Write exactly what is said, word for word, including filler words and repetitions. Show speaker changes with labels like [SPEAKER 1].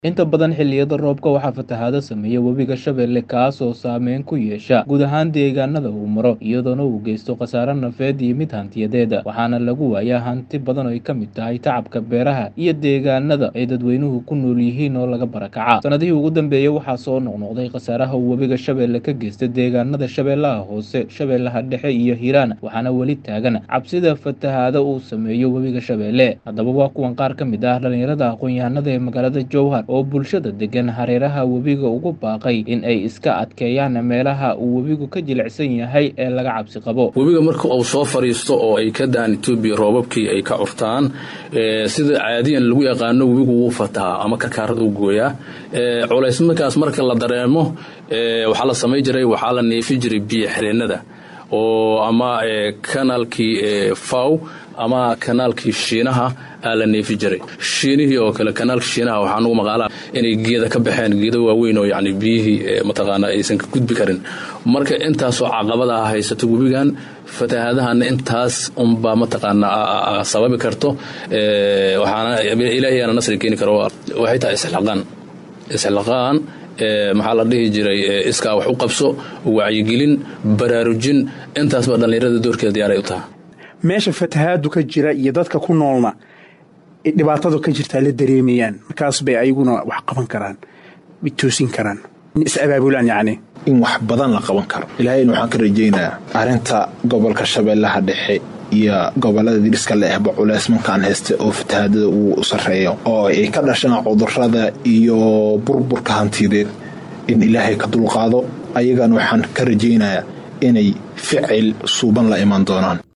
[SPEAKER 1] Inta badan xilliyada roobka waxaa fatahaado sameeya webiga Shabeelle kaas oo saameyn ku yeesha guud ahaan deegaanada uu maro iyadoona uu geysto khasaare nafeed iyo mid hantiyadeed waxaana lagu waayaa hanti badan oo ay ka mid tahay tacabka beeraha iyo deegaanada ay dadweynuhu ku nool yihiin oo laga barakaca sanadihii ugu dambeeyay waxaa soo noqnoqday khasaaraha uu webiga Shabeelle ka geystay deegaanada Shabeellaha Hoose Shabeellaha Dhexe iyo Hiiraan waxaana weli taagan cabsida fatahaado uu sameeyo webiga Shabeelle haddaba waa kuwan qaar ka mid ah dhalinyarada aqoon-yahanada ee magaalada Jowhar oo bulshada degan hareeraha webiga ugu baaqay in ay iska adkeeyaan meelaha uu webigu ka jilicsan yahay ee laga cabsi qabo
[SPEAKER 2] webiga marka uu soo fariisto oo ay ka daan Itoobiya roobabkii ay ka curtaan ee sida caadiyan lagu yaqaan webigu uu fataha ama karkaarada uu gooyaa ee culays markaas marka la dareemo ee waxa la sameey jiray waxa la neefi jiray biyo xireenada oo ama kanaalkii faw ama kanaalkii Shiinaha ala neefi jiray Shiinihii oo kale kanaalka Shiinaha waxaan ugu maqaalaa inay geeda ka baxeen geeda waaweyn oo yacni biyihii mataqaana aysan ka gudbi karin marka intaas oo caqabada haysato webigan fatahaadahan intaas umba mataqaana sababi karto ee waxaana Ilaahay ana nasri keeni karo waxay tahay islaqaan islaqaan ee maxaa la dhihi jiray iska wax u qabso wacyigelin baraarujin intaas ba dhalinyarada doorkeeda diyaar ay u tahay
[SPEAKER 3] meesha fatahaadu ka jira iyo dadka ku noolna dhibaatada ka jirta la dareemayaan markaas bay ayaguna wax qaban karaan bitoosin karaan is abaabulaan yaani
[SPEAKER 4] in wax badan la qaban karo ilaahay waxaan ka rajaynayaa arinta gobolka Shabeellaha Dhexe iyo gobolada diriska la ahba culays markaan haysta oo fatahaadada uu sareeyo oo ay ka dhashaan cudurrada iyo burburka hantiyadeed in ilaahay ka dulqaado ayagan waxaan ka rajaynayaa inay ficil suuban la iman doonaan.